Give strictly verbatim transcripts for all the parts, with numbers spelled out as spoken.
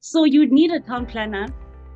So you'd need a town planner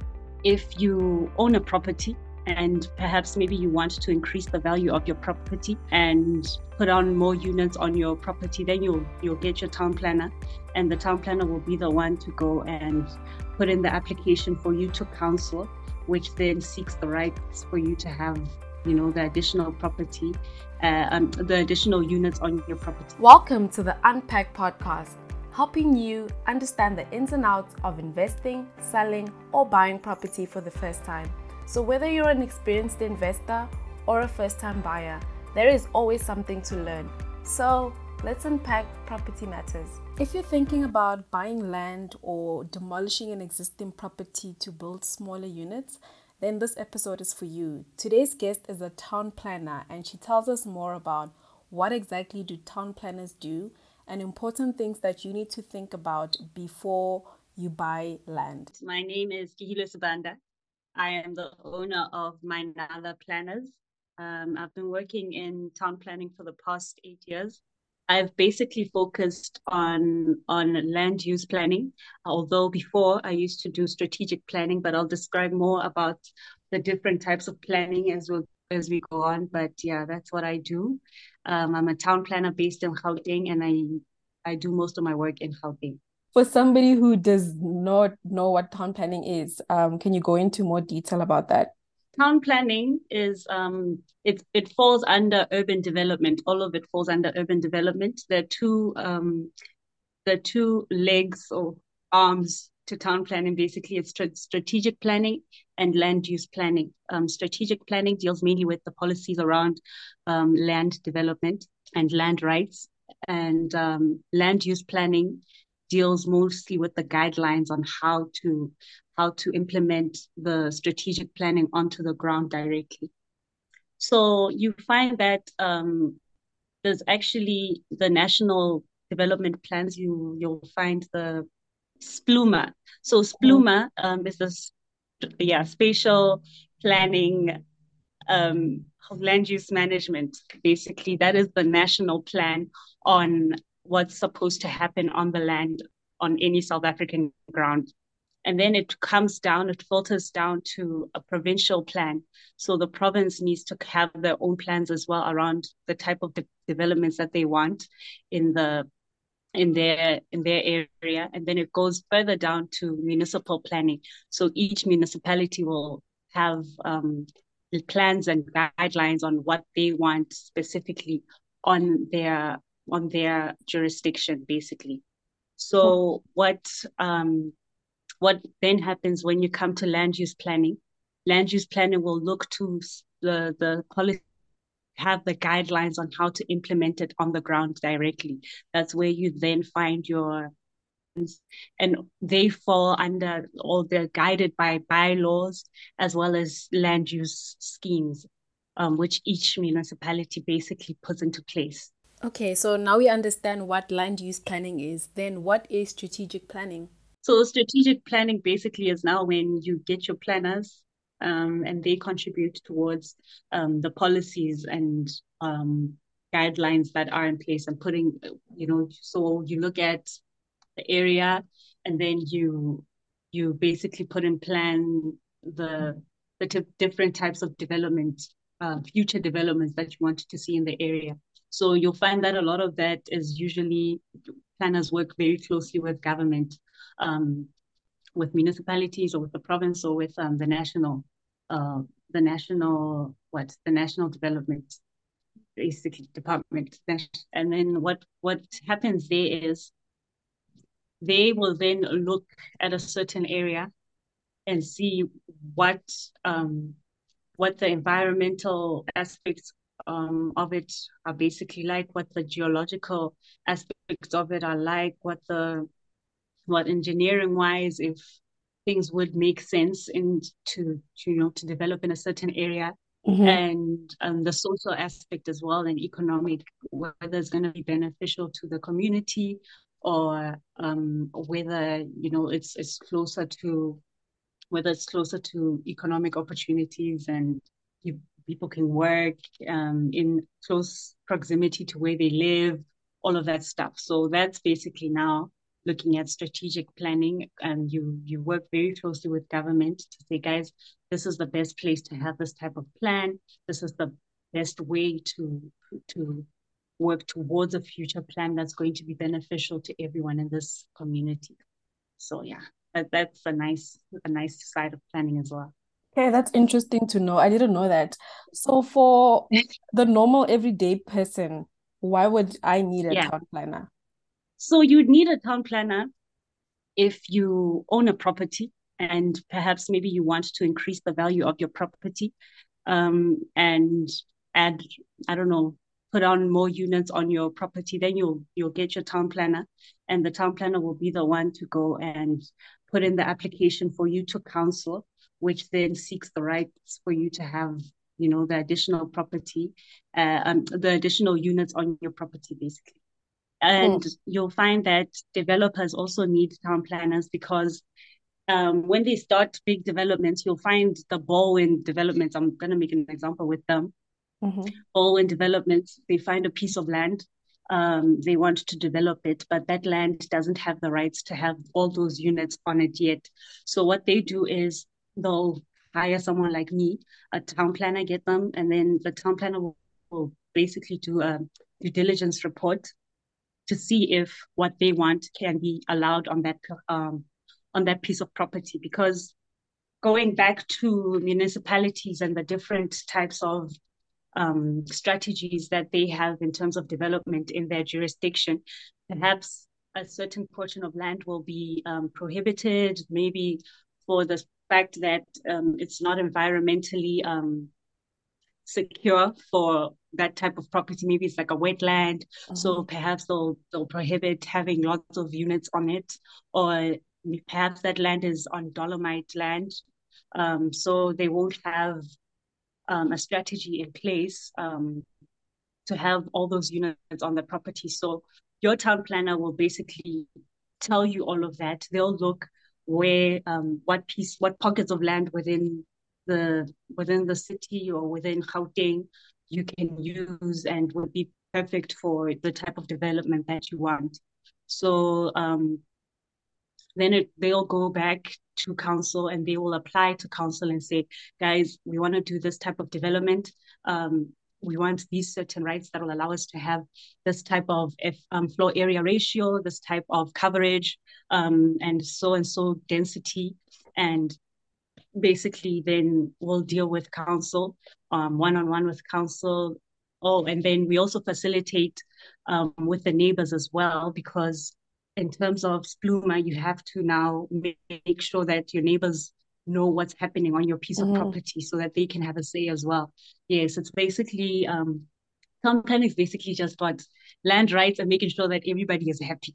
if you own a property and perhaps maybe you want to increase the value of your property and put on more units on your property. Then you'll you'll get your town planner, and the town planner will be the one to go and put in the application for you to council, which then seeks the rights for you to have, you know, the additional property, uh, um, the additional units on your property. Welcome to the Unpack Podcast, helping you understand the ins and outs of investing, selling, or buying property for the first time. So whether you're an experienced investor or a first-time buyer, there is always something to learn. So let's unpack property matters. If you're thinking about buying land or demolishing an existing property to build smaller units, then this episode is for you. Today's guest is a town planner, and she tells us more about what exactly do town planners do and important things that you need to think about before you buy land. My name is Kihilo Subanda. I am the owner of Mainala Planners. Um, I've been working in town planning for the past eight years. I've basically focused on on land use planning, although before I used to do strategic planning, but I'll describe more about the different types of planning as we as we go on. But yeah, that's what I do. Um, I'm a town planner based in Gauteng, and I I do most of my work in Gauteng. For somebody who does not know what town planning is, um, can you go into more detail about that? Town planning is um it it falls under urban development. All of it falls under urban development. There are two um the two legs or arms to town planning. Basically, it's st- strategic planning and land use planning. Um, strategic planning deals mainly with the policies around um, land development and land rights, and um, land use planning deals mostly with the guidelines on how to how to implement the strategic planning onto the ground directly. So you find that um, there's actually the national development plans. You you'll find the SPLUMA. So SPLUMA um, is this yeah spatial planning um, of land use management. Basically, that is the national plan on what's supposed to happen on the land on any South African ground. And then it comes down, it filters down to a provincial plan. So the province needs to have their own plans as well around the type of de- developments that they want in the in their in their area. And then it goes further down to municipal planning. So each municipality will have um, plans and guidelines on what they want specifically on their on their jurisdiction, basically. So what um, what then happens when you come to land use planning? Land use planning will look to the the policy, have the guidelines on how to implement it on the ground directly. That's where you then find your, and they fall under, or they're guided by bylaws as well as land use schemes, um, which each municipality basically puts into place. Okay, so now we understand what land use planning is. Then what is strategic planning? So strategic planning basically is now when you get your planners um, and they contribute towards um, the policies and um, guidelines that are in place and putting, you know, so you look at the area and then you you basically put in plan the the t- different types of development, uh, future developments that you want to see in the area. So you'll find that a lot of that is usually planners work very closely with government, um, with municipalities or with the province or with um, the national, uh, the national, what, the national development, basically department. And then what, what happens there is they will then look at a certain area and see what, um, what the environmental aspects um, of it are basically like, what the geological aspects of it are like, what the what engineering wise, if things would make sense in to, to you know to develop in a certain area, mm-hmm. and um, the social aspect as well, and economic, whether it's going to be beneficial to the community or um, whether you know it's it's closer to whether it's closer to economic opportunities and you, people can work um, in close proximity to where they live, all of that stuff. So that's basically now looking at strategic planning, and you you work very closely with government to say, guys, this is the best place to have this type of plan. This is the best way to to work towards a future plan that's going to be beneficial to everyone in this community. So yeah, that, that's a nice a nice side of planning as well. Okay, that's interesting to know. I didn't know that. So for the normal everyday person, why would I need a Yeah. town planner? So you'd need a town planner if you own a property and perhaps maybe you want to increase the value of your property, um, and add, I don't know, put on more units on your property, then you'll you'll get your town planner, and the town planner will be the one to go and put in the application for you to council, which then seeks the rights for you to have, you know, the additional property, uh, um, the additional units on your property, basically. And Mm. you'll find that developers also need town planners because um, when they start big developments, you'll find the Baldwin developments. I'm going to make an example with them. Mm-hmm. Baldwin developments, they find a piece of land. Um, they want to develop it, but that land doesn't have the rights to have all those units on it yet. So what they do is they'll hire someone like me, a town planner, get them, and then the town planner will, will basically do a due diligence report to see if what they want can be allowed on that um, on that piece of property. Because going back to municipalities and the different types of um, strategies that they have in terms of development in their jurisdiction, perhaps a certain portion of land will be um, prohibited, maybe for the fact that um, it's not environmentally um, secure for that type of property. Maybe it's like a wetland, so Mm-hmm. perhaps they'll they'll prohibit having lots of units on it, or perhaps that land is on dolomite land, um, so they won't have um, a strategy in place um, to have all those units on the property. So your town planner will basically tell you all of that. They'll look where um, what piece, what pockets of land within the within the city or within Gauteng you can use and would be perfect for the type of development that you want. So um, then it, they'll go back to council and they will apply to council and say, guys, we want to do this type of development. Um, we want these certain rights that will allow us to have this type of if, um, floor area ratio, this type of coverage, um, and so and so density. And basically then we'll deal with council, um, one-on-one with council. Oh, and then we also facilitate um, with the neighbors as well, because in terms of Spluma, you have to now make sure that your neighbors know what's happening on your piece of Mm-hmm. property so that they can have a say as well. Yes, it's basically, um, some kind of basically just what land rights and making sure that everybody is happy.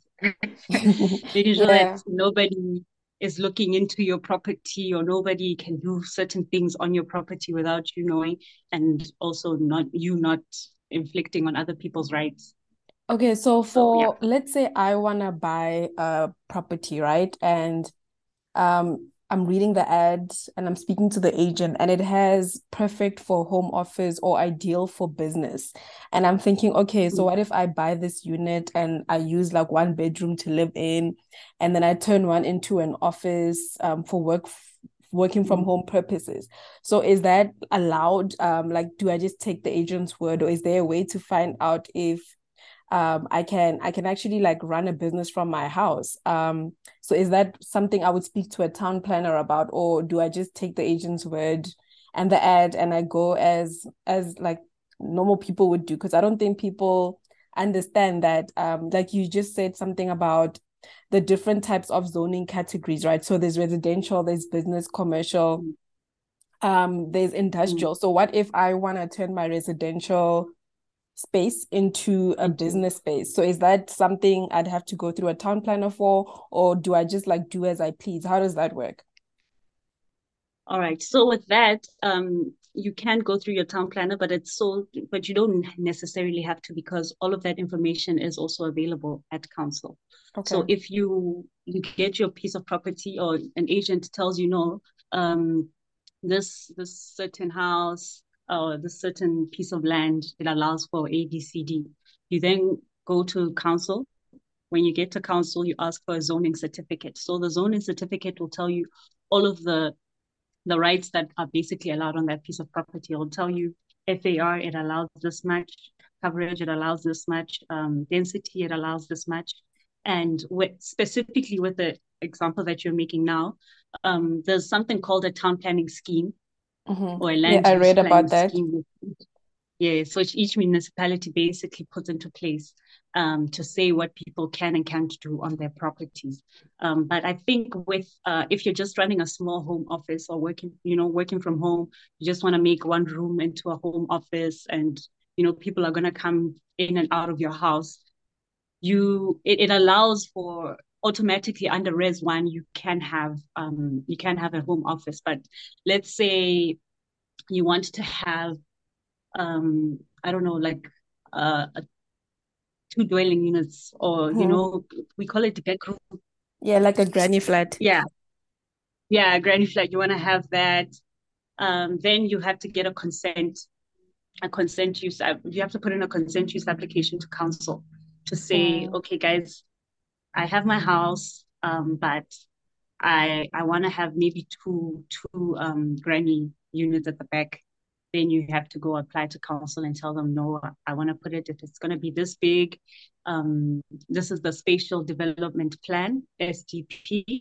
Making sure that Yeah. nobody is looking into your property or nobody can do certain things on your property without you knowing, and also not you not inflicting on other people's rights. Okay, so So yeah. for let's say I wanna buy a property, right? And um I'm reading the ad and I'm speaking to the agent and it has perfect for home office or ideal for business. And I'm thinking, okay, so what if I buy this unit and I use like one bedroom to live in and then I turn one into an office um for work working from Mm-hmm. home purposes. So is that allowed? Um, like do I just take the agent's word or is there a way to find out if um I can I can actually like run a business from my house? Um so is that something I would speak to a town planner about, or do I just take the agent's word and the ad and I go as as like normal people would do? Because I don't think people understand that um like you just said something about the different types of zoning categories, right? So there's residential, there's business, commercial, um there's Mm-hmm. industrial. So what if I want to turn my residential space into a Into business space? So is that something I'd have to go through a town planner for, or do I just like do as I please? How does that work? All right. So with that, um, you can go through your town planner, but it's so, but you don't necessarily have to, because all of that information is also available at council. So Okay. if you you get your piece of property or an agent tells you no, um, this this certain house or this certain piece of land, it allows for A, B, C, D. You then go to council when you get to council, you ask for a zoning certificate. So the zoning certificate will tell you all of the the rights that are basically allowed on that piece of property. It'll tell you F A R, it allows this much, coverage, it allows this much, um, density, it allows this much. And with, specifically with the example that you're making now, um, there's something called a town planning scheme Mm-hmm. or a Yeah, land I use read about planning that. scheme. Yeah, so each municipality basically puts into place um, to say what people can and can't do on their properties. Um, but I think with uh, if you're just running a small home office or working, you know, working from home, you just want to make one room into a home office, and you know, people are gonna come in and out of your house. You it, it allows for automatically under res one you can have um you can have a home office. But let's say you want to have um I don't know, like uh two dwelling units, or you Mm-hmm. know, we call it bedroom. Yeah, like a granny flat. Yeah, yeah, granny flat. You want to have that. Um, then you have to get a consent, a consent use. You have to put in a consent use application to council to say, Mm. okay, guys, I have my house, um, but I I want to have maybe two two um granny units at the back. Then you have to go apply to council and tell them, no, I want to put it, if it's going to be this big. Um, this is the spatial development plan, S D P.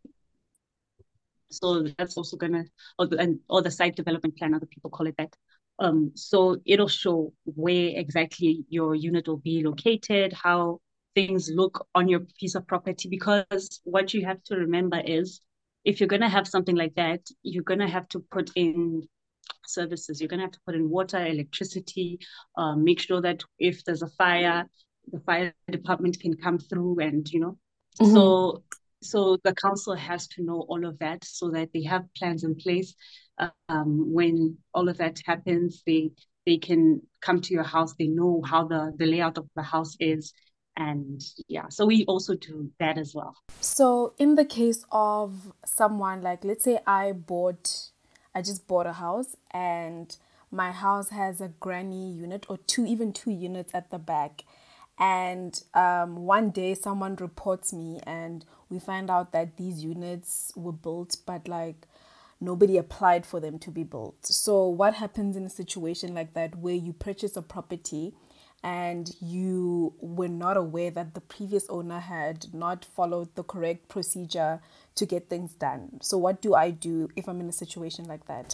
So that's also going to, or the, and, or the site development plan, other people call it that. Um, so it'll show where exactly your unit will be located, how things look on your piece of property. Because what you have to remember is, if you're going to have something like that, you're going to have to put in services. You're going to have to put in water, electricity, uh, make sure that if there's a fire, the fire department can come through, and, you know, Mm-hmm. so so the council has to know all of that so that they have plans in place. Um, when all of that happens, they they can come to your house. They know how the the layout of the house is, and yeah. So we also do that as well. So, in the case of someone, like, let's say I bought, I just bought a house and my house has a granny unit or two, even two units at the back. And um, one day someone reports me and we find out that these units were built, but like nobody applied for them to be built. So, what happens in a situation like that where you purchase a property and you were not aware that the previous owner had not followed the correct procedure to get things done? So, what do I do if I'm in a situation like that?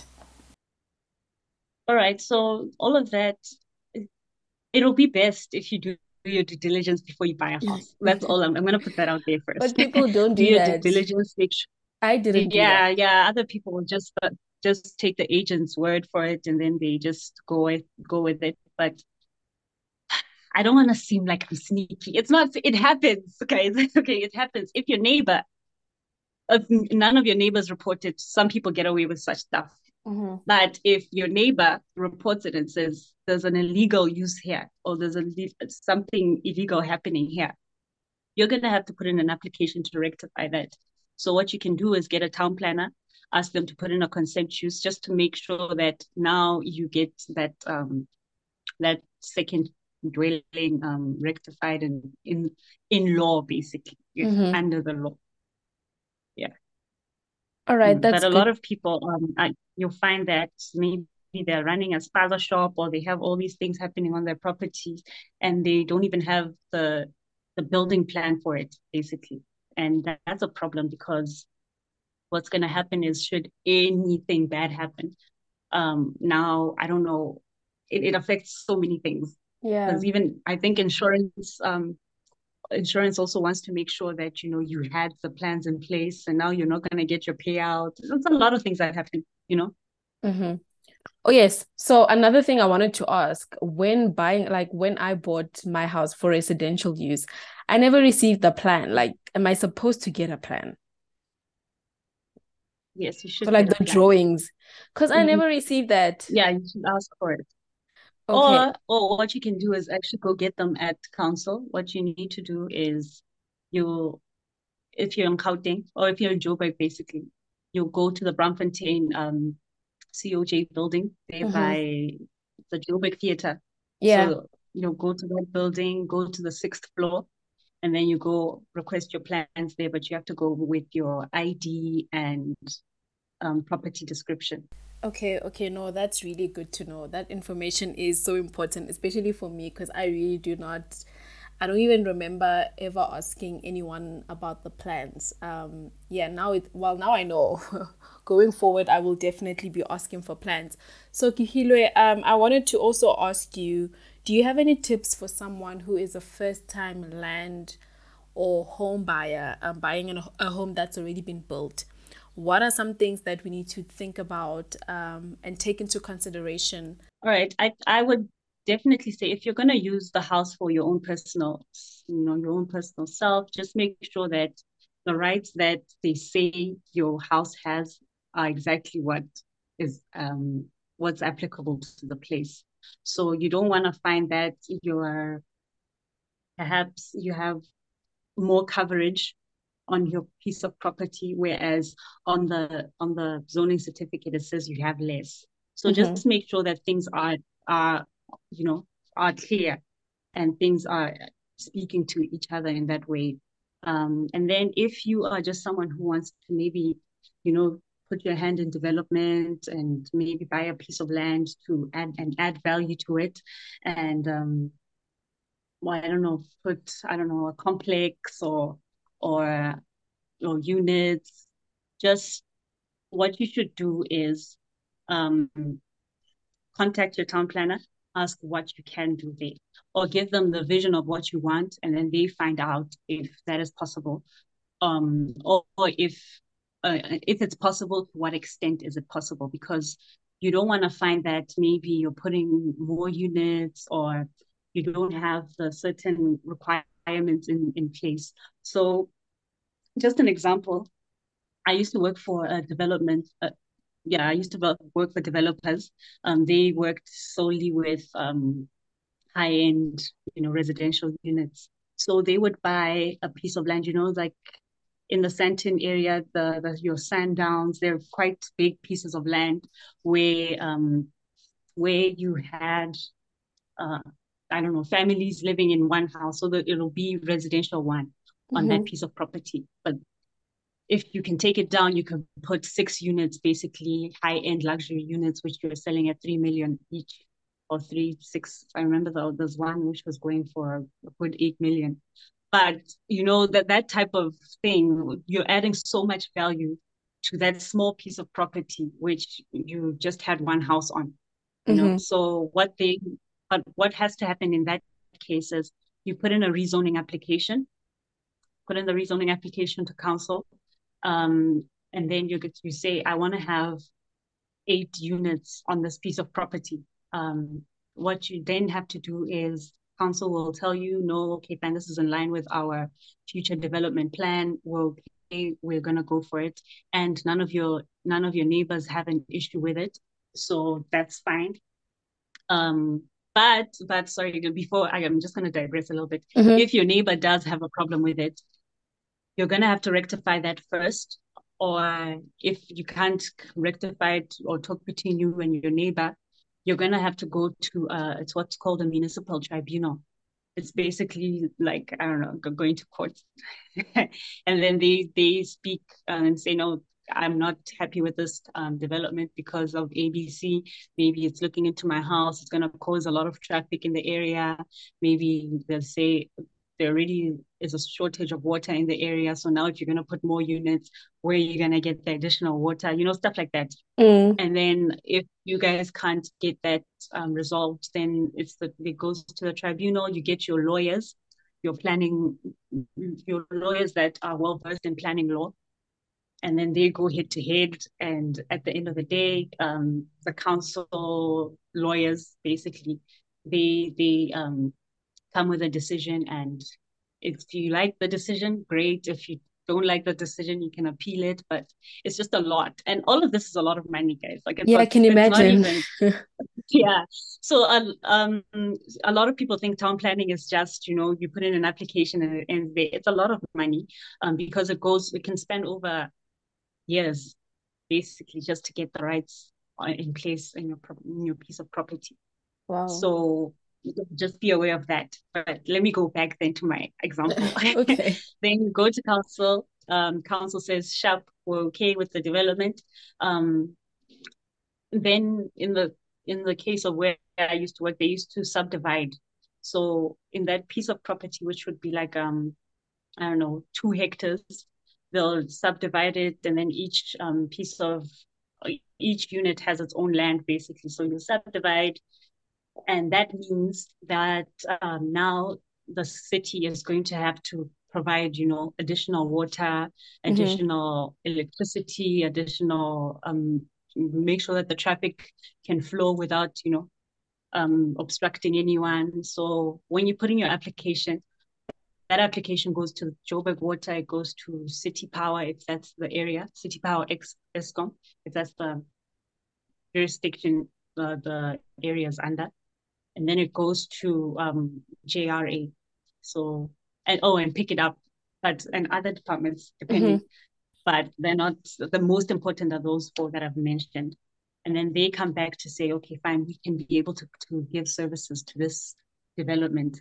All right. So all of that, it'll be best if you do your due diligence before you buy a house. That's all. I'm, I'm going to put that out there But first. people don't Do do your due that. diligence. Make sure. I didn't do that. Yeah, yeah. Other people will just uh, just take the agent's word for it, and then they just go with go with it. But I don't want to seem like I'm sneaky. It's not. It happens. Okay, okay. It happens. If your neighbor, if none of your neighbors report it, some people get away with such stuff. Mm-hmm. But if your neighbor reports it and says there's an illegal use here, or there's a, something illegal happening here, you're going to have to put in an application to rectify that. So what you can do is get a town planner, ask them to put in a consent use, just to make sure that now you get that um, that second dwelling um, rectified and in in law, basically, Mm-hmm. under the law. Yeah. All right, Mm, that's but a lot good. of people, um, I, you'll find that maybe they're running a spaza shop, or they have all these things happening on their properties, and they don't even have the the building plan for it, basically. And that, that's a problem, because what's going to happen is, should anything bad happen, um, now I don't know, it, it affects so many things. Yeah. Because even I think insurance, um, insurance also wants to make sure that, you know, you had the plans in place, and now you're not going to get your payout. There's a lot of things that happen, you know. Mm-hmm. Oh, yes. So another thing I wanted to ask, when buying, like when I bought my house for residential use, I never received the plan. Like, am I supposed to get a plan? Yes, you So should like get a the plan. drawings, because I Mhm. never received that. Yeah, you should ask for it. Okay. Or or what you can do is actually go get them at council. What you need to do is, you, if you're in Gauteng, or if you're in Joburg, basically, you'll go to the Braamfontein um C O J building there Mm-hmm. by the Joburg Theatre. Yeah. So, you know, go to that building, go to the sixth floor, and then you go request your plans there, but you have to go with your I D and um, property description. Okay, okay, no, that's really good to know. That information is so important, especially for me, because I really do not, I don't even remember ever asking anyone about the plans. Um, yeah, now it, well, now I know. Going forward, I will definitely be asking for plans. So, Kihilwe, um, I wanted to also ask you, do you have any tips for someone who is a first-time land or home buyer, um, buying an, a home that's already been built? What are some things that we need to think about um, and take into consideration? All right. I, I would definitely say if you're going to use the house for your own personal, you know, your own personal self, just make sure that the rights that they say your house has are exactly what is um what's applicable to the place. So you don't want to find that you're perhaps you have more coverage on your piece of property, whereas on the on the zoning certificate it says you have less. So Mm-hmm. just make sure that things are are you know are clear and things are speaking to each other in that way. Um, and then if you are just someone who wants to maybe you know put your hand in development and maybe buy a piece of land to add and add value to it, and um, well, I don't know, put I don't know a complex or or or units. Just what you should do is um, contact your town planner, ask what you can do there, or give them the vision of what you want, and then they find out if that is possible, um, or, or if uh, if it's possible, to what extent is it possible? Because you don't want to find that maybe you're putting more units or you don't have the certain requirements in, in place. So, just an example, I used to work for a development. Uh, yeah, I used to work for developers. Um, they worked solely with um, high-end, you know, residential units. So they would buy a piece of land, you know, like in the Sandton area, the, the your Sandowns, they're quite big pieces of land where um where you had uh I don't know families living in one house, so that it'll be residential one on that Mm-hmm. piece of property. But if you can take it down, you can put six units, basically high-end luxury units, which you're selling at three million each, or three, six. I remember there was one which was going for a good eight million. But you know that that type of thing, you're adding so much value to that small piece of property, which you just had one house on. You know, Mm-hmm. so what they, but what has to happen in that case is you put in a rezoning application, put in the rezoning application to council, um, and then you get you say, I want to have eight units on this piece of property. Um, what you then have to do is council will tell you, no, okay, fine, this is in line with our future development plan. We'll okay, we're gonna go for it, and none of your none of your neighbors have an issue with it, so that's fine. Um, but but sorry, before I am just gonna digress a little bit. Mm-hmm. If your neighbor does have a problem with it, you're going to have to rectify that first. Or if you can't rectify it or talk between you and your neighbor, you're going to have to go to, uh, it's what's called a municipal tribunal. It's basically like, I don't know, going to court. And then they, they speak and say, no, I'm not happy with this um, development because of A B C. Maybe it's looking into my house. It's going to cause a lot of traffic in the area. Maybe they'll say there already is a shortage of water in the area. So now if you're going to put more units, where are you going to get the additional water? You know, stuff like that. Mm. And then if you guys can't get that um, resolved, then it's the, it goes to the tribunal. You get your lawyers, your planning, your lawyers that are well versed in planning law, and then they go head to head. And at the end of the day, um, the council lawyers basically they they um, come with a decision. And if you like the decision, great. If you don't like the decision, you can appeal it. But it's just a lot, and all of this is a lot of money, guys. Like it's Yeah, I a, can it's not imagine. even yeah. So uh, um, a lot of people think town planning is just you know you put in an application and, and they, it's a lot of money um, because it goes it can spend over years basically just to get the rights in place in your in your piece of property. Wow. So just be aware of that. But let me go back then to my example. Okay. Then you go to council. Um, council says, sharp, we're okay with the development. Um, then in the in the case of where I used to work, they used to subdivide. So in that piece of property, which would be like um, I don't know, two hectares, they'll subdivide it, and then each um piece of each unit has its own land basically. So you subdivide, and that means that um, now the city is going to have to provide, you know, additional water, Mm-hmm. additional electricity, additional um, make sure that the traffic can flow without, you know, um, obstructing anyone. So when you put in your application, that application goes to Joburg Water, it goes to City Power if that's the area, City Power Ex Eskom, if that's the jurisdiction uh, the area is under, and then it goes to um, J R A. So and oh, and pick it up, but and other departments Mm-hmm. depending, but they're not the most important are those four that I've mentioned. And then they come back to say, okay, fine, we can be able to, to give services to this development.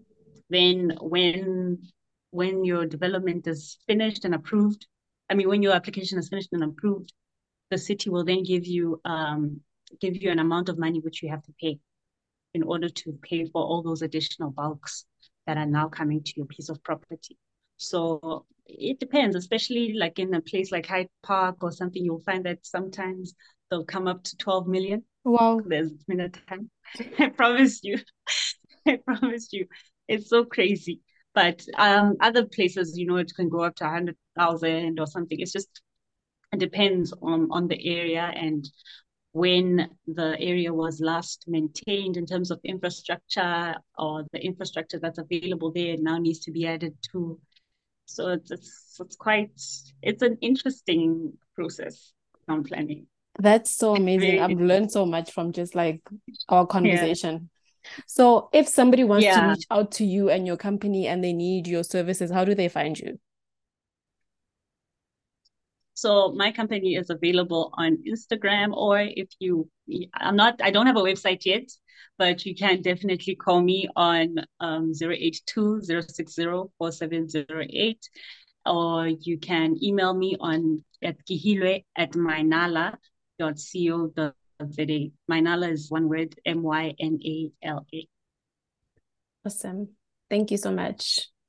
Then when when your development is finished and approved, I mean when your application is finished and approved, the city will then give you um give you an amount of money which you have to pay in order to pay for all those additional bulks that are now coming to your piece of property. So it depends, especially like in a place like Hyde Park or something, you'll find that sometimes they'll come up to twelve million. Wow. There's been a time, I promise you, I promise you, it's so crazy. But um, other places, you know, it can go up to a hundred thousand or something. It's just it depends on on the area and when the area was last maintained in terms of infrastructure, or the infrastructure that's available there now needs to be added to. So it's it's, it's quite it's an interesting process, town planning. That's so amazing. Very I've learned so much from just like our yeah conversation. So, if somebody wants to yeah. reach out to you and your company and they need your services, how do they find you? So my company is available on Instagram, or if you, I'm not, I don't have a website yet, but you can definitely call me on um, zero eight two, zero six zero, four seven zero eight, or you can email me on at kihilwe at mynala dot co dot za. Mynala is one word, M Y N A L A. Awesome. Thank you so much.